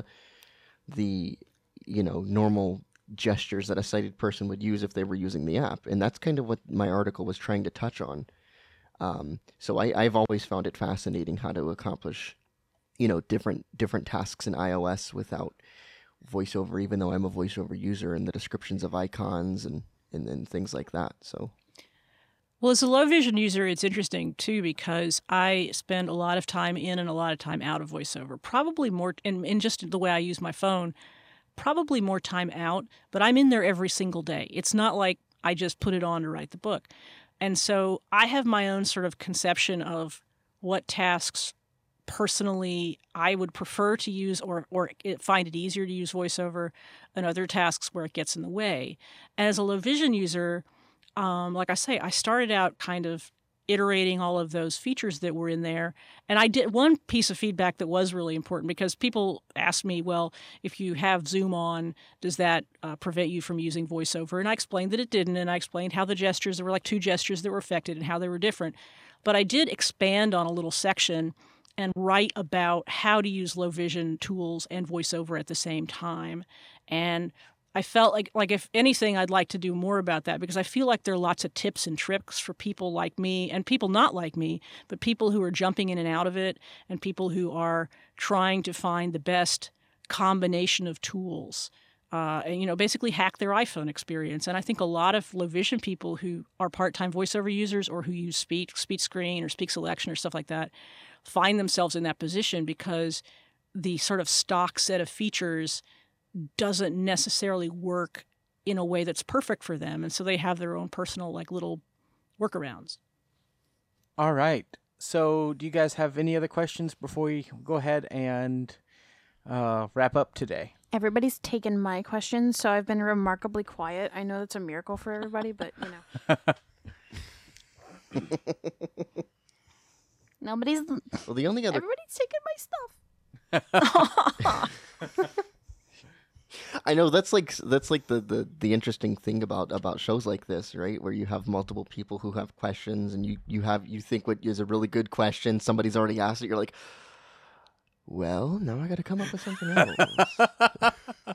the, you know, normal gestures that a sighted person would use if they were using the app. And that's kind of what my article was trying to touch on. Um, so I, I've always found it fascinating how to accomplish, you know, different different tasks in iOS without voiceover, even though I'm a voiceover user, and the descriptions of icons and, and, and things like that. So, well, as a low vision user, it's interesting too, because I spend a lot of time in and a lot of time out of voiceover, probably more in, in just the way I use my phone, probably more time out, but I'm in there every single day. It's not like I just put it on to write the book. And so I have my own sort of conception of what tasks personally I would prefer to use or or find it easier to use voiceover, and other tasks where it gets in the way. And as a low vision user, um, like I say, I started out kind of iterating all of those features that were in there. And I did one piece of feedback that was really important, because people asked me, well, if you have Zoom on, does that uh, prevent you from using voiceover? And I explained that it didn't, and I explained how the gestures, there were like two gestures that were affected and how they were different. But I did expand on a little section and write about how to use low vision tools and voiceover at the same time. And I felt like, like if anything, I'd like to do more about that, because I feel like there are lots of tips and tricks for people like me, and people not like me, but people who are jumping in and out of it, and people who are trying to find the best combination of tools. Uh, and, you know, basically hack their iPhone experience. And I think a lot of low vision people who are part-time voiceover users, or who use speech, speech screen or speak selection or stuff like that, find themselves in that position because the sort of stock set of features doesn't necessarily work in a way that's perfect for them. And so they have their own personal, like, little workarounds. All right. So do you guys have any other questions before we go ahead and uh, wrap up today? Everybody's taken my questions, so I've been remarkably quiet. I know that's a miracle for everybody, but, you know. Nobody's... Well, the only other... Everybody's taking my stuff. I know that's like that's like the, the, the interesting thing about, about shows like this, right? Where you have multiple people who have questions, and you, you have you think what is a really good question, somebody's already asked it. You're like, well, now I got to come up with something else.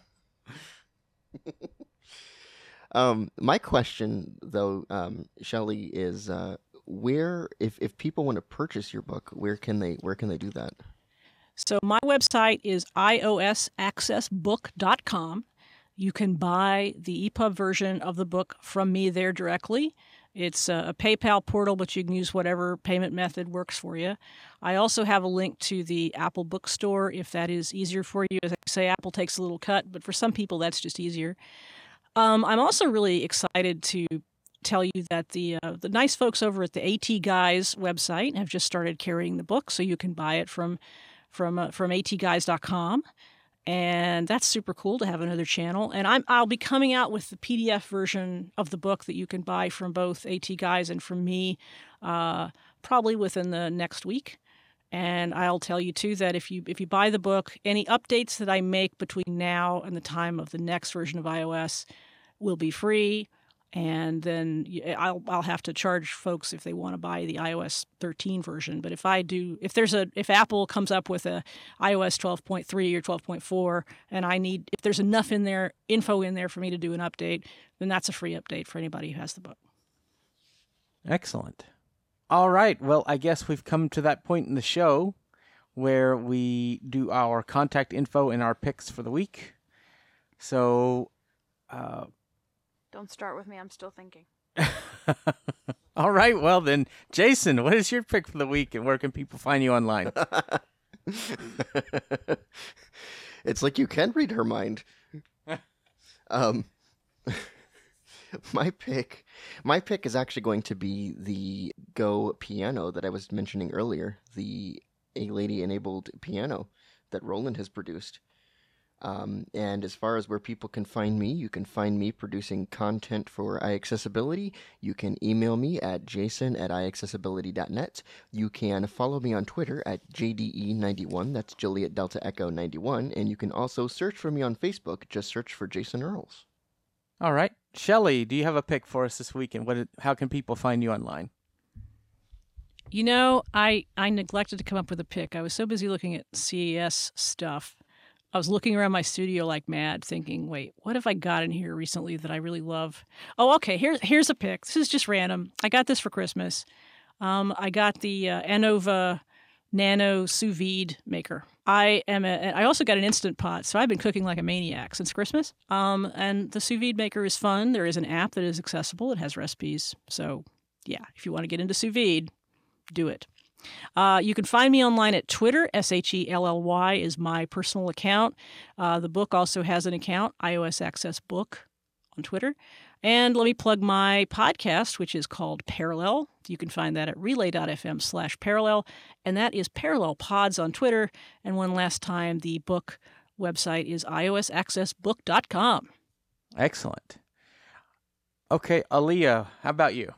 um, my question, though, um, Shelley, is uh, where if, if people want to purchase your book, where can they where can they do that? So my website is i o s access book dot com. You can buy the E P U B version of the book from me there directly. It's a PayPal portal, but you can use whatever payment method works for you. I also have a link to the Apple Bookstore if that is easier for you. As I say, Apple takes a little cut, but for some people that's just easier. Um, I'm also really excited to tell you that the uh, the nice folks over at the AT Guys website have just started carrying the book, so you can buy it from from uh, from a t guys dot com. And that's super cool to have another channel. And I'm, I'll be coming out with the P D F version of the book that you can buy from both AT Guys and from me uh, probably within the next week. And I'll tell you, too, that if you if you buy the book, any updates that I make between now and the time of the next version of iOS will be free. And then I'll I'll have to charge folks if they want to buy the i O S thirteen version. But if I do, if there's a if Apple comes up with a i O S twelve point three or twelve point four, and I need if there's enough in there info in there for me to do an update, then that's a free update for anybody who has the book. Excellent. All right. Well, I guess we've come to that point in the show where we do our contact info and our picks for the week. So. Uh, Don't start with me. I'm still thinking. All right. Well, then, Jason, what is your pick for the week, and where can people find you online? It's like you can read her mind. Um, my pick, my pick is actually going to be the Go piano that I was mentioning earlier, the A Lady enabled piano that Roland has produced. Um, and as far as where people can find me, you can find me producing content for iAccessibility. You can email me at jason at iAccessibility dot net. You can follow me on Twitter at J D E ninety-one. That's Juliet Delta Echo ninety-one. And you can also search for me on Facebook. Just search for Jason Earls. All right. Shelley, do you have a pick for us this week? And what? How can people find you online? You know, I, I neglected to come up with a pick. I was so busy looking at C E S stuff. I was looking around my studio like mad, thinking, wait, what have I got in here recently that I really love? Oh, okay, here's, here's a pick. This is just random. I got this for Christmas. Um, I got the uh, Anova Nano Sous Vide Maker. I am. A, I also got an Instant Pot, so I've been cooking like a maniac since Christmas. Um, and the Sous Vide Maker is fun. There is an app that is accessible. It has recipes. So, yeah, if you want to get into sous vide, do it. Uh, you can find me online at Twitter. S H E L L Y is my personal account. Uh, the book also has an account, iOS Access Book, on Twitter. And let me plug my podcast, which is called Parallel. You can find that at relay.fm slash parallel. And that is Parallel Pods on Twitter. And one last time, the book website is i o s access book dot com. Excellent. Okay, Aaliyah, how about you?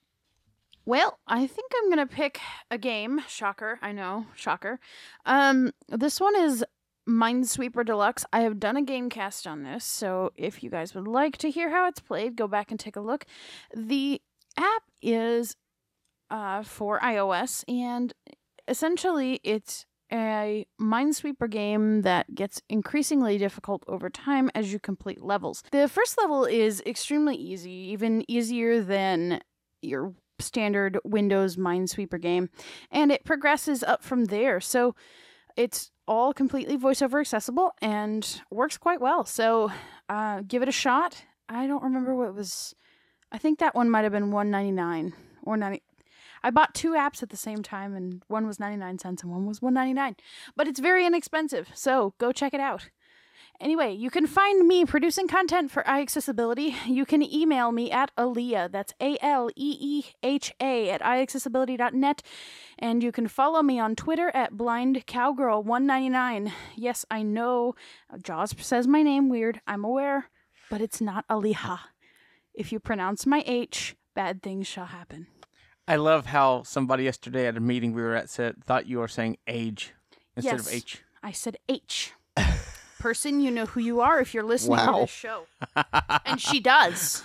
Well, I think I'm going to pick a game. Shocker. I know. Shocker. Um, this one is Minesweeper Deluxe. I have done a game cast on this, so if you guys would like to hear how it's played, go back and take a look. The app is uh, for iOS, and essentially it's a Minesweeper game that gets increasingly difficult over time as you complete levels. The first level is extremely easy, even easier than your standard Windows Minesweeper game, and it progresses up from there. So it's all completely voiceover accessible and works quite well. So uh, give it a shot. I don't remember what it was. I think that one might have been one ninety-nine or ninety. I bought two apps at the same time, and one was ninety-nine cents and one was one ninety-nine. But it's very inexpensive, so go check it out. Anyway, you can find me producing content for iAccessibility. You can email me at Aleeha, that's A L E E H A, at i accessibility dot net. And you can follow me on Twitter at blind cowgirl one ninety-nine. Yes, I know, Jaws says my name weird, I'm aware, but it's not Aleeha. If you pronounce my H, bad things shall happen. I love how somebody yesterday at a meeting we were at said thought you were saying age instead Yes, of H. I said H. Person, you know who you are if you're listening Wow. to this show. And she does.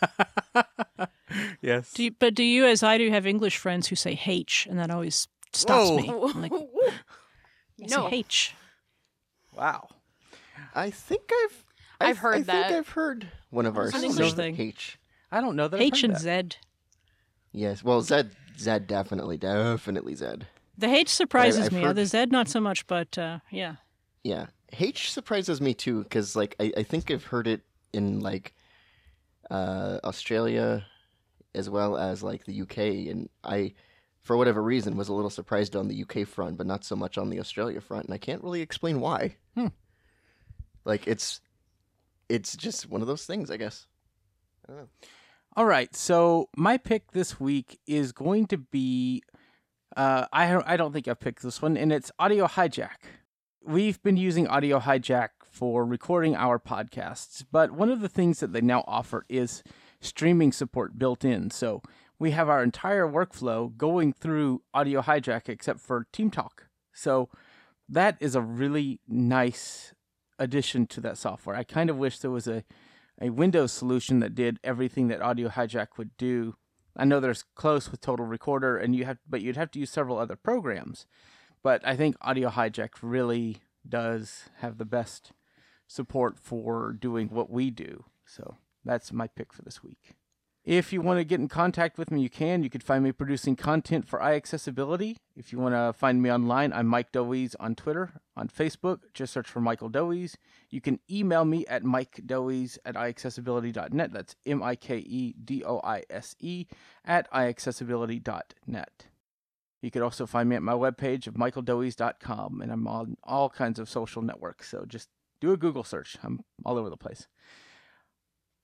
Yes. Do you, but do you, as I do, have English friends who say H, and that always stops Whoa. me. I'm like, I say No. H. Wow. I think I've I've I've- heard I that. think I've heard one of ours an say English thing. H. I don't know that I've H heard and that. Z. Yes, well, Zed, Zed definitely, definitely Zed. The H surprises I've me. heard- The Z, not so much, but uh, yeah. Yeah, H surprises me too, because like I, I think I've heard it in like uh, Australia as well as like the U K, and I, for whatever reason, was a little surprised on the U K front, but not so much on the Australia front, and I can't really explain why. Hmm. Like it's, it's just one of those things, I guess. I don't know. All right, so my pick this week is going to be, uh, I, I don't think I've picked this one, and it's Audio Hijack. We've been using Audio Hijack for recording our podcasts, but one of the things that they now offer is streaming support built in. So we have our entire workflow going through Audio Hijack except for Team Talk. So that is a really nice addition to that software. I kind of wish there was a a Windows solution that did everything that Audio Hijack would do. I know there's Close with Total Recorder, and you have, but you'd have to use several other programs. But I think Audio Hijack really does have the best support for doing what we do. So that's my pick for this week. If you want to get in contact with me, you can. You can find me producing content for iAccessibility. If you want to find me online, I'm Mike Dowies on Twitter. On Facebook, just search for Michael Dowies. You can email me at mikedowies at iAccessibility dot net. That's M I K E D O I S E at iAccessibility dot net. You can also find me at my webpage of michael dowies dot com, and I'm on all kinds of social networks, so just do a Google search. I'm all over the place.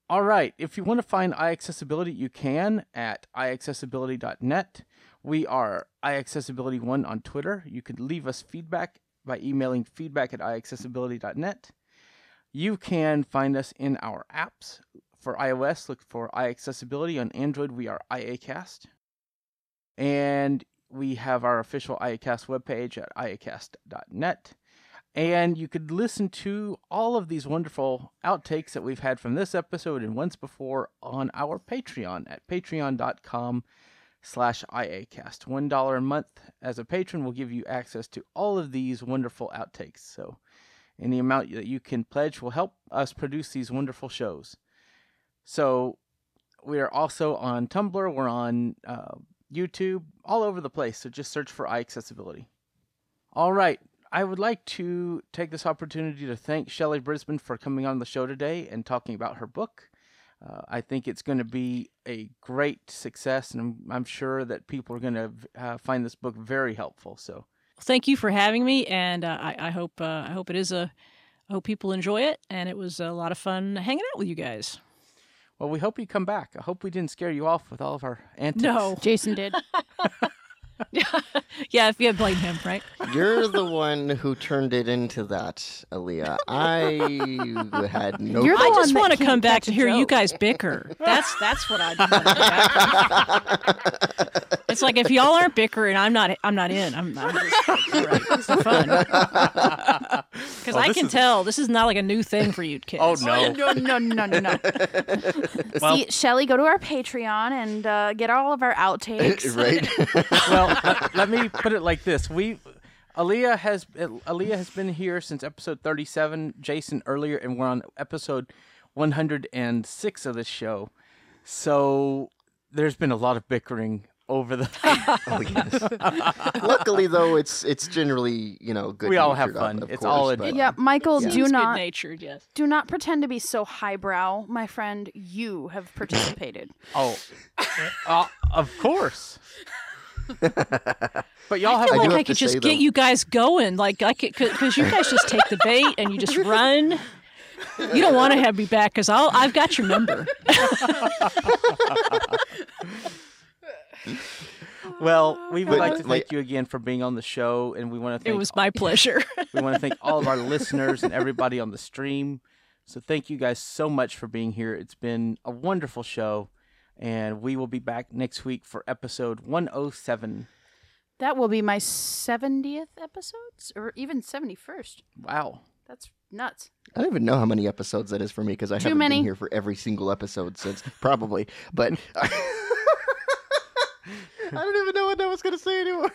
All right. If you want to find iAccessibility, you can at i accessibility dot net. We are iAccessibility one on Twitter. You can leave us feedback by emailing feedback at i accessibility dot net. You can find us in our apps. For iOS, look for iAccessibility. On Android, we are iAcast. And we have our official iAcast webpage at i acast dot net. And you could listen to all of these wonderful outtakes that we've had from this episode and once before on our Patreon at patreon dot com slash iAcast. One dollar a month as a patron will give you access to all of these wonderful outtakes. So any amount that you can pledge will help us produce these wonderful shows. So we are also on Tumblr. We're on uh, YouTube, all over the place. So just search for iAccessibility. All right. I would like to take this opportunity to thank Shelley Brisbane for coming on the show today and talking about her book. Uh, I think it's going to be a great success, and I'm, I'm sure that people are going to uh, find this book very helpful. So, thank you for having me, and uh, I, I hope uh, I hope it is a I hope people enjoy it, and it was a lot of fun hanging out with you guys. Well, we hope you come back. I hope we didn't scare you off with all of our antics. No, Jason did. Yeah, if you had blamed him, right? You're the one who turned it into that, Aaliyah. I had no. You're the I one just that want to can't come back catch to a hear you joke. guys bicker. That's that's what I want. It's like if y'all aren't bickering, I'm not. I'm not in. I'm. I'm just like, right. It's no fun. Because Well, I this can is- tell this is not like a new thing for you kids. Oh, no. No, no, no, no, no. Well- See, Shelly, go to our Patreon and uh, get all of our outtakes. Right? Well, let, let me put it like this: we, Aaliyah has Aaliyah has been here since episode thirty-seven. Jason earlier, and we're on episode one hundred six of this show. So there's been a lot of bickering over the. Oh yes. Luckily, though, it's it's generally you know good. We all have natured, fun. Of It's course, all a- but- Yeah, Michael, Yeah. do He's not good-natured, yes. do not pretend to be so highbrow, my friend. You have participated. Oh, uh, of course. But y'all I have feel I do like have I to could just say, get though- you guys going. Like I could, because you guys just take the bait and you just run. You don't want to have me back because I'll. I've got your number. Well, we would But, like to like- thank you again for being on the show, and we want to It thank was my pleasure. we want to thank all of our listeners and everybody on the stream. So thank you guys so much for being here. It's been a wonderful show, and we will be back next week for episode one oh seven. That will be my seventieth episodes, or even seventy-first. Wow. That's nuts. I don't even know how many episodes that is for me because I Too haven't many. been here for every single episode since probably. But I don't even know what I was going to say anymore.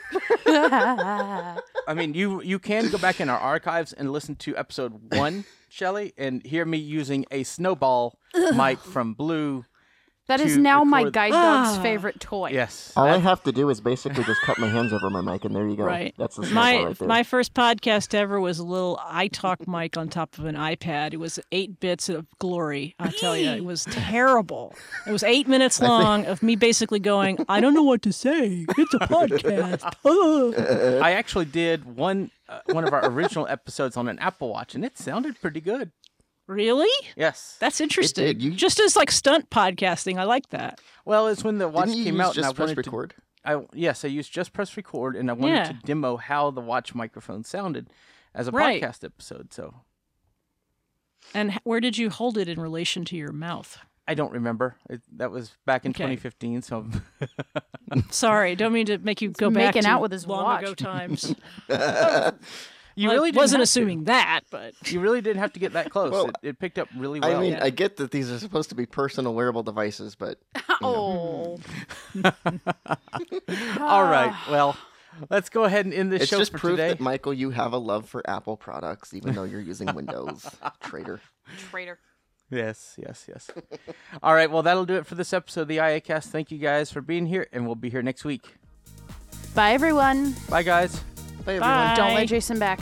I mean, you you can go back in our archives and listen to episode one, Shelley, and hear me using a snowball mic from Blue. That is To now my record- guide dog's Ah. favorite toy. Yes. All I have to do is basically just cut my hands over my mic, and there you go. Right. That's the snowball My right there. my first podcast ever was a little iTalk mic on top of an iPad. It was eight bits of glory. I tell you, it was terrible. It was eight minutes long of me basically going, I don't know what to say. It's a podcast. Oh. I actually did one uh, one of our original episodes on an Apple Watch, and it sounded pretty good. Really? Yes. That's interesting. did. You- Just as like stunt podcasting, I like that. Well, it's when the watch Didn't you came use out, just and I press wanted record? to. I yes, I used just press record, and I wanted Yeah. to demo how the watch microphone sounded as a Right. podcast episode. So And h- where did you hold it in relation to your mouth? I don't remember. It, that was back in Okay. twenty fifteen. So Sorry, don't mean to make you go back making to out with his long watch. ago times. you Well, really I didn't wasn't have assuming that, but To, you really didn't have to get that close. Well, it, it picked up really well. I mean, Yeah. I get that these are supposed to be personal wearable devices, but Oh. All right. Well, let's go ahead and end this it's show just for proof today. that Michael, you have a love for Apple products, even though you're using Windows. Traitor. Traitor. Yes, yes, yes. All right. Well, that'll do it for this episode of the IAcast. Thank you guys for being here, and we'll be here next week. Bye, everyone. Bye, guys. Bye, everyone. Bye. Don't let Jason back.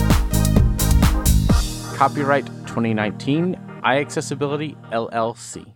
Copyright twenty nineteen, iAccessibility L L C.